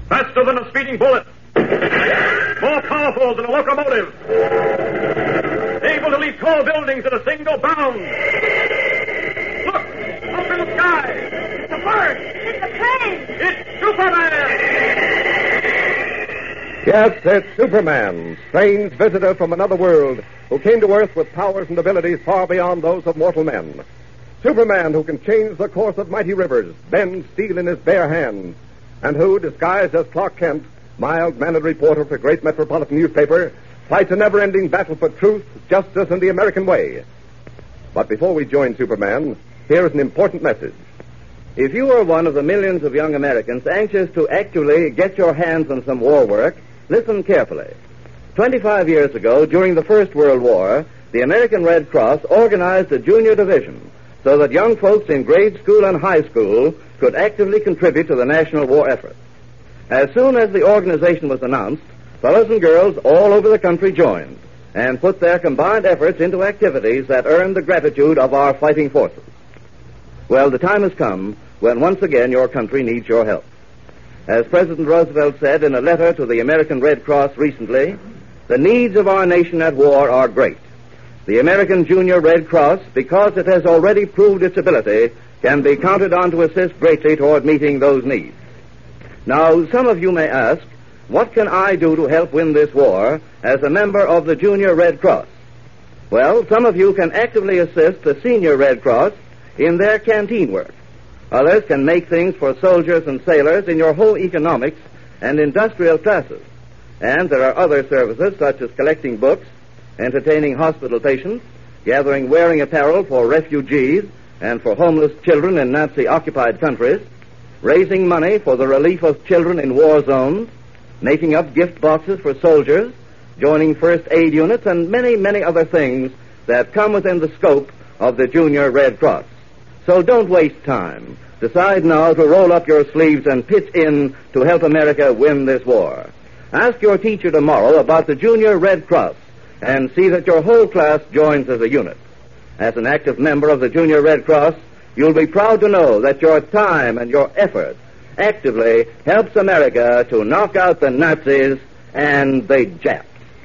Faster than a speeding bullet. More powerful than a locomotive. Able to leap tall buildings at a single bound. Look! Up in the sky! It's a bird! It's a plane! It's Superman! Yes, it's Superman, strange visitor from another world, who came to Earth with powers and abilities far beyond those of mortal men. Superman, who can change the course of mighty rivers, bend steel in his bare hands, and who, disguised as Clark Kent, mild-mannered reporter for a great metropolitan newspaper, fights a never-ending battle for truth, justice, and the American way. But before we join Superman, here is an important message. If you are one of the millions of young Americans anxious to actually get your hands on some war work, listen carefully. 25 years ago, during the First World War, the American Red Cross organized a junior division so that young folks in grade school and high school could actively contribute to the national war effort. As soon as the organization was announced, fellows and girls all over the country joined and put their combined efforts into activities that earned the gratitude of our fighting forces. Well, the time has come when once again your country needs your help. As President Roosevelt said in a letter to the American Red Cross recently, the needs of our nation at war are great. The American Junior Red Cross, because it has already proved its ability, can be counted on to assist greatly toward meeting those needs. Now, some of you may ask, what can I do to help win this war as a member of the Junior Red Cross? Well, some of you can actively assist the Senior Red Cross in their canteen work. Others can make things for soldiers and sailors in your whole economics and industrial classes. And there are other services such as collecting books, entertaining hospital patients, gathering wearing apparel for refugees and for homeless children in Nazi-occupied countries, raising money for the relief of children in war zones, making up gift boxes for soldiers, joining first aid units, and many, many other things that come within the scope of the Junior Red Cross. So don't waste time. Decide now to roll up your sleeves and pitch in to help America win this war. Ask your teacher tomorrow about the Junior Red Cross and see that your whole class joins as a unit. As an active member of the Junior Red Cross, you'll be proud to know that your time and your effort actively helps America to knock out the Nazis and the Japs.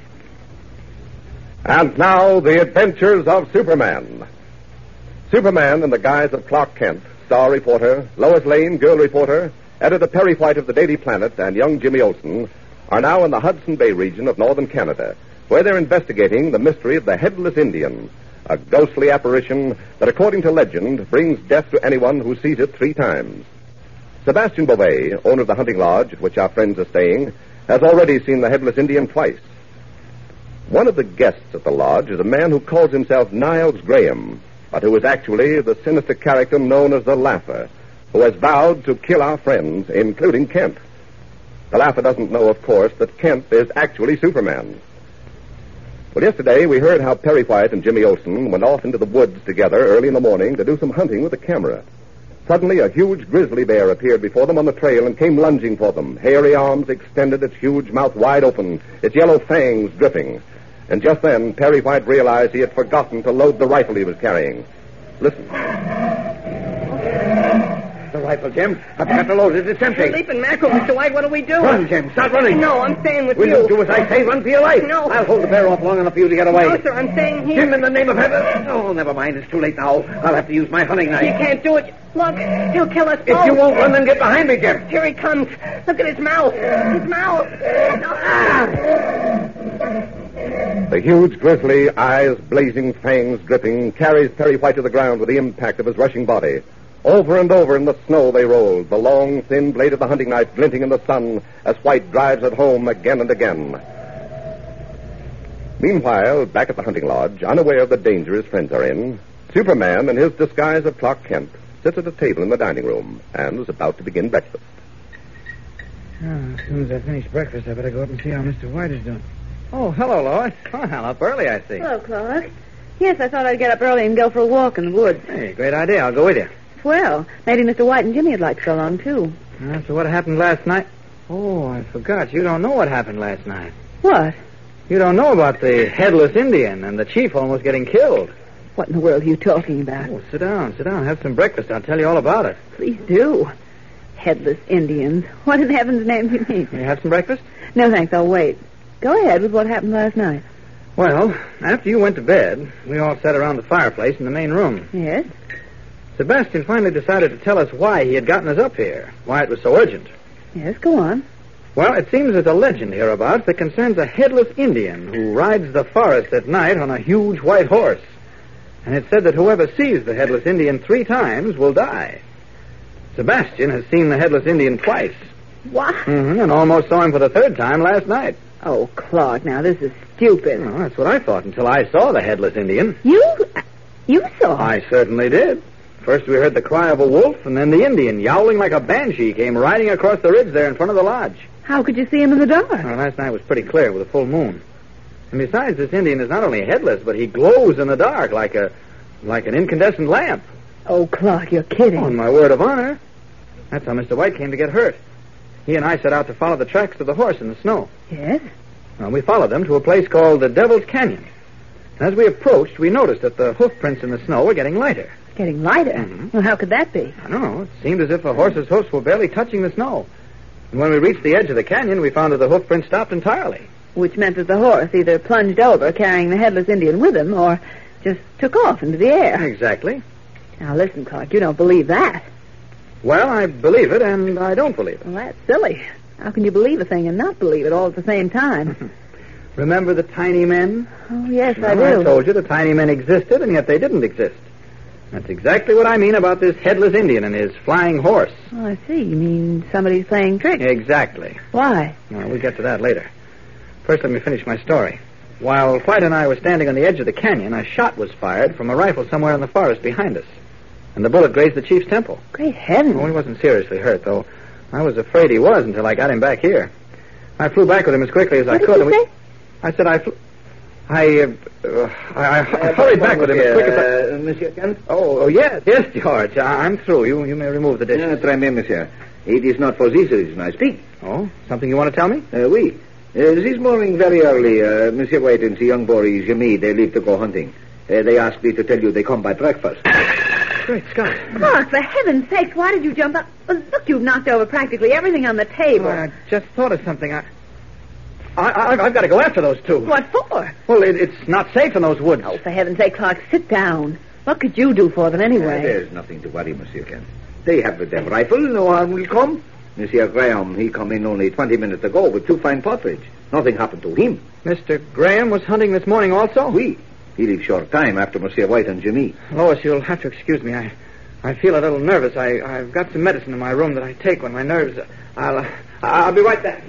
And now, the adventures of Superman. Superman, in the guise of Clark Kent, star reporter, Lois Lane, girl reporter, editor Perry White of the Daily Planet, and young Jimmy Olsen, are now in the Hudson Bay region of northern Canada, where they're investigating the mystery of the Headless Indian, a ghostly apparition that, according to legend, brings death to anyone who sees it 3 times. Sebastian Beauvais, owner of the hunting lodge at which our friends are staying, has already seen the Headless Indian twice. One of the guests at the lodge is a man who calls himself Niles Graham, but who is actually the sinister character known as the Laugher, who has vowed to kill our friends, including Kent. The Laugher doesn't know, of course, that Kent is actually Superman. Well, yesterday we heard how Perry White and Jimmy Olsen went off into the woods together early in the morning to do some hunting with a camera. Suddenly, a huge grizzly bear appeared before them on the trail and came lunging for them, hairy arms extended, its huge mouth wide open, its yellow fangs dripping. And just then, Perry White realized he had forgotten to load the rifle he was carrying. Listen. The rifle, Jim. I've got to load it. It's empty. You're leaping mackerel, Mr. White. What do we do? Run, Jim. Start running. No, I'm staying with Will you. you do as I say? Run for your life. No. I'll hold the bear off long enough for you to get away. No, sir, I'm staying here. Jim, in the name of heaven. Oh, never mind. It's too late now. I'll have to use my hunting knife. You can't do it. Look, he'll kill us If both. you won't run, then get behind me, Jim. Here he comes. Look at his mouth. His mouth. The huge grizzly, eyes blazing, fangs dripping, carries Perry White to the ground with the impact of his rushing body. Over and over in the snow they rolled, the long, thin blade of the hunting knife glinting in the sun as White drives it home again and again. Meanwhile, back at the hunting lodge, unaware of the danger his friends are in, Superman, in his disguise of Clark Kent, sits at a table in the dining room and is about to begin breakfast. As soon as I finish breakfast, I better go up and see how Mr. White is doing. Oh, hello, Lois. Well, up early, I see. Hello, Clark. Yes, I thought I'd get up early and go for a walk in the woods. Hey, great idea. I'll go with you. Well, maybe Mr. White and Jimmy would like to go along, too. So what happened last night? Oh, I forgot. You don't know what happened last night. What? You don't know about the Headless Indian and the chief almost getting killed. What in the world are you talking about? Oh, sit down. Have some breakfast. I'll tell you all about it. Please do. Headless Indians. What in heaven's name do you mean? You have some breakfast? No, thanks. I'll wait. Go ahead with what happened last night. Well, after you went to bed, we all sat around the fireplace in the main room. Yes? Sebastian finally decided to tell us why he had gotten us up here, why it was so urgent. Yes, go on. Well, it seems there's a legend hereabouts that concerns a headless Indian who rides the forest at night on a huge white horse. And it's said that whoever sees the headless Indian 3 times will die. Sebastian has seen the headless Indian twice. What? Mm-hmm, and almost saw him for the 3rd time last night. Oh, Clark, now this is stupid. Well, that's what I thought until I saw the headless Indian. You saw? I certainly did. First we heard the cry of a wolf, and then the Indian, yowling like a banshee, came riding across the ridge there in front of the lodge. How could you see him in the dark? Well, last night was pretty clear with a full moon. And besides, this Indian is not only headless, but he glows in the dark like an incandescent lamp. Oh, Clark, you're kidding. On my word of honor. That's how Mr. White came to get hurt. He and I set out to follow the tracks of the horse in the snow. Yes? Well, we followed them to a place called the Devil's Canyon. As we approached, we noticed that the hoof prints in the snow were getting lighter. Getting lighter? Mm-hmm. Well, how could that be? I don't know. It seemed as if the horse's hoofs were barely touching the snow. And when we reached the edge of the canyon, we found that the hoof print stopped entirely. Which meant that the horse either plunged over, carrying the headless Indian with him, or just took off into the air. Exactly. Now, listen, Clark, you don't believe that. Well, I believe it, and I don't believe it. Well, that's silly. How can you believe a thing and not believe it all at the same time? Remember the tiny men? Oh, yes, I Well, do. I told you the tiny men existed, and yet they didn't exist. That's exactly what I mean about this headless Indian and his flying horse. Oh, I see. You mean somebody's playing tricks? Exactly. Why? Well, we'll get to that later. First, let me finish my story. While White and I were standing on the edge of the canyon, a shot was fired from a rifle somewhere in the forest behind us. And the bullet grazed the chief's temple. Great heavens. Oh, he wasn't seriously hurt, though. I was afraid he was until I got him back here. I flew back with him as quickly as I could. What did you say? I said I flew... I hurried back with him as quick as I... Monsieur Kent? Oh, yes, George. I'm through. You may remove the dishes. Très bien, monsieur. It is not for this reason I speak. Oh, something you want to tell me? Oui. This morning, very early, Monsieur White and the young boy, Jimmy, they leave to go hunting. They asked me to tell you they come by breakfast. Great Scott. Clark, for heaven's sakes, why did you jump up? Well, look, you've knocked over practically everything on the table. I just thought of something. I've got to go after those two. What for? Well, it's not safe in those woods. Oh, for heaven's sake, Clark, sit down. What could you do for them anyway? There's nothing to worry, Monsieur Kent. They have the damn rifle. No harm will come. Monsieur Graham, he come in only 20 minutes ago with 2 fine partridge. Nothing happened to him. Mr. Graham was hunting this morning also? Oui. He leave short time after Monsieur White and Jimmy. Lois, you'll have to excuse me. I feel a little nervous. I've got some medicine in my room that I take when my nerves... I'll be right back.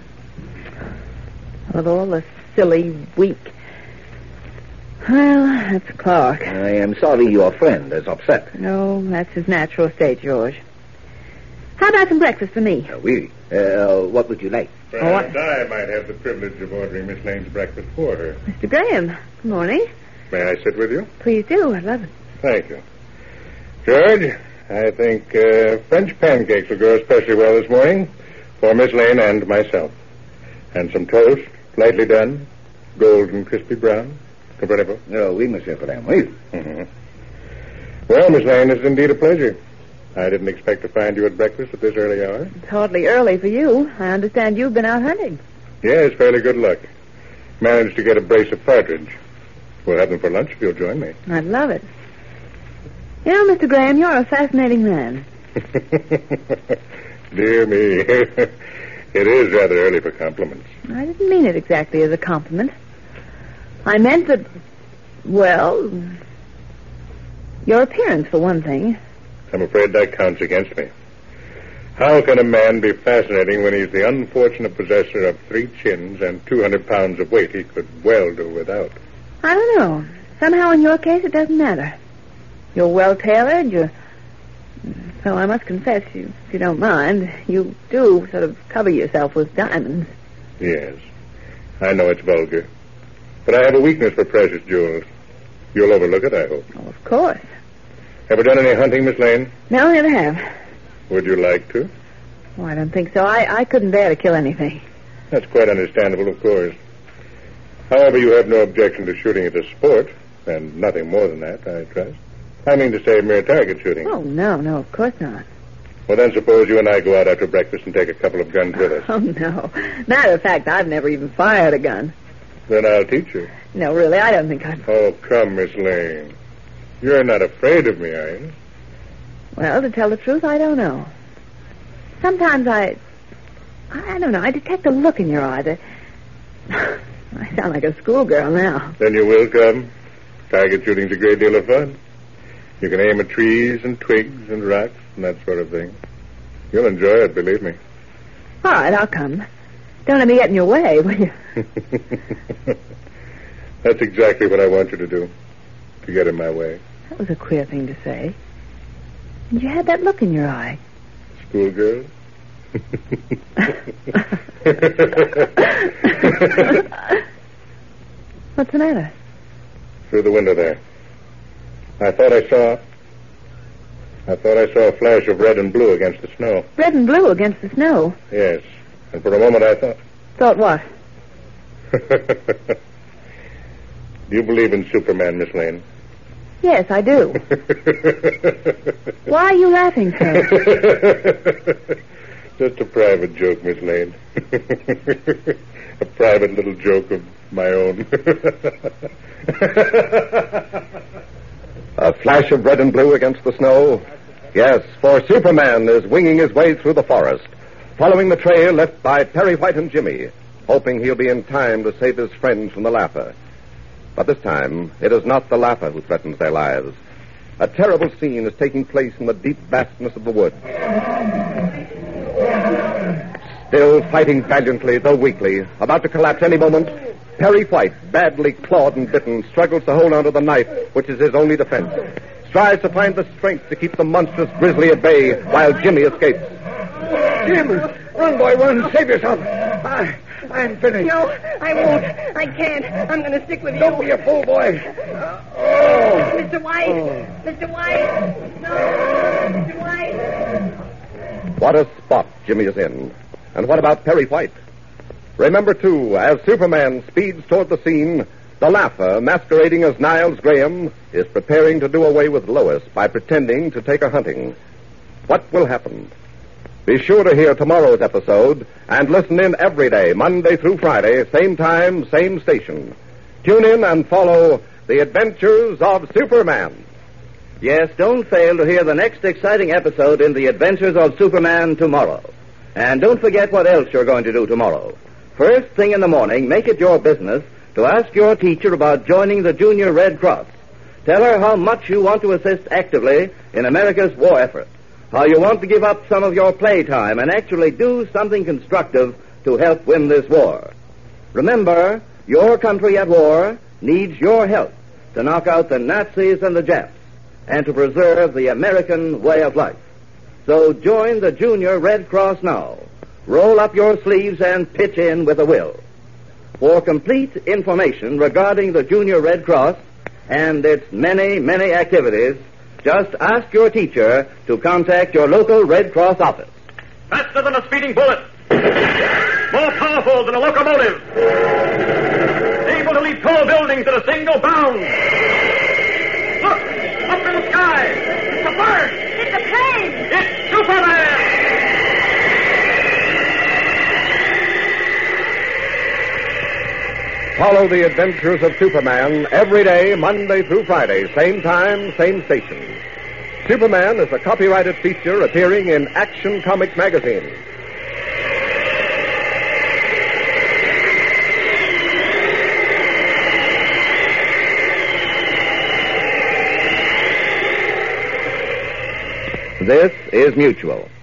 With all the silly, weak... Well, that's Clark. I am sorry your friend is upset. No, that's his natural state, George. How about some breakfast for me? Oui. What would you like? Perhaps I might have the privilege of ordering Miss Lane's breakfast for her. Mr. Graham, good morning. May I sit with you? Please do. I'd love it. Thank you. George, I think French pancakes will go especially well this morning for Miss Lane and myself. And some toast, lightly done, golden crispy brown. Comprenez-vous? Oh, oui, Monsieur Graham, oui. Mm-hmm. Well, Miss Lane, it's indeed a pleasure. I didn't expect to find you at breakfast at this early hour. It's hardly early for you. I understand you've been out hunting. Yes, fairly good luck. Managed to get a brace of partridge. We'll have them for lunch if you'll join me. I'd love it. You know, Mr. Graham, you're a fascinating man. Dear me. It is rather early for compliments. I didn't mean it exactly as a compliment. I meant that, well, your appearance, for one thing. I'm afraid that counts against me. How can a man be fascinating when he's the unfortunate possessor of 3 chins and 200 pounds of weight he could well do without? I don't know. Somehow in your case it doesn't matter. You're well-tailored, so I must confess, if you don't mind, you do sort of cover yourself with diamonds. Yes. I know it's vulgar. But I have a weakness for precious jewels. You'll overlook it, I hope. Oh, of course. Ever done any hunting, Miss Lane? No, never have. Would you like to? Oh, I don't think so. I couldn't bear to kill anything. That's quite understandable, of course. However, you have no objection to shooting as a sport, and nothing more than that, I trust. I mean to say mere target shooting. Oh, no, of course not. Well, then suppose you and I go out after breakfast and take a couple of guns with us. Oh, no. Matter of fact, I've never even fired a gun. Then I'll teach you. No, really, I don't think I'd... Oh, come, Miss Lane. You're not afraid of me, are you? Well, to tell the truth, I don't know. Sometimes I don't know, I detect a look in your eye that... I sound like a schoolgirl now. Then you will come. Target shooting's a great deal of fun. You can aim at trees and twigs and rocks and that sort of thing. You'll enjoy it, believe me. All right, I'll come. Don't let me get in your way, will you? That's exactly what I want you to do. To get in my way. That was a queer thing to say. And you had that look in your eye. Schoolgirl? What's the matter? Through the window there. I thought I saw a flash of red and blue against the snow. Red and blue against the snow? Yes. And for a moment I thought... Thought what? Do you believe in Superman, Miss Lane? Yes, I do. Why are you laughing, sir? Just a private joke, Miss Lane. A private little joke of my own. A flash of red and blue against the snow? Yes, for Superman is winging his way through the forest, following the trail left by Perry White and Jimmy, hoping he'll be in time to save his friends from the Lapper. But this time, it is not the Lapper who threatens their lives. A terrible scene is taking place in the deep vastness of the woods. Still fighting valiantly, though weakly, about to collapse any moment, Perry White, badly clawed and bitten, struggles to hold onto the knife, which is his only defense. Strives to find the strength to keep the monstrous grizzly at bay while Jimmy escapes. Jim, run, boy, run. Save yourself. I'm finished. No, I won't. I can't. I'm going to stick with you. Don't be a fool, boy. Mr. White. Mr. White. No, Mr. White. What a spot Jimmy is in. And what about Perry White? Remember, too, as Superman speeds toward the scene, the Lapper, masquerading as Niles Graham, is preparing to do away with Lois by pretending to take her hunting. What will happen? Be sure to hear tomorrow's episode and listen in every day, Monday through Friday, same time, same station. Tune in and follow The Adventures of Superman. Yes, don't fail to hear the next exciting episode in The Adventures of Superman tomorrow. And don't forget what else you're going to do tomorrow. First thing in the morning, make it your business to ask your teacher about joining the Junior Red Cross. Tell her how much you want to assist actively in America's war effort, how you want to give up some of your playtime and actually do something constructive to help win this war. Remember, your country at war needs your help to knock out the Nazis and the Japs and to preserve the American way of life. So join the Junior Red Cross now. Roll up your sleeves and pitch in with a will. For complete information regarding the Junior Red Cross and its many, many activities, just ask your teacher to contact your local Red Cross office. Faster than a speeding bullet. More powerful than a locomotive. Able to leap tall buildings at a single bound. Look, up in the sky. It's a bird. It's a plane. It's Superman. Follow The Adventures of Superman every day, Monday through Friday, same time, same station. Superman is a copyrighted feature appearing in Action Comics magazine. This is Mutual.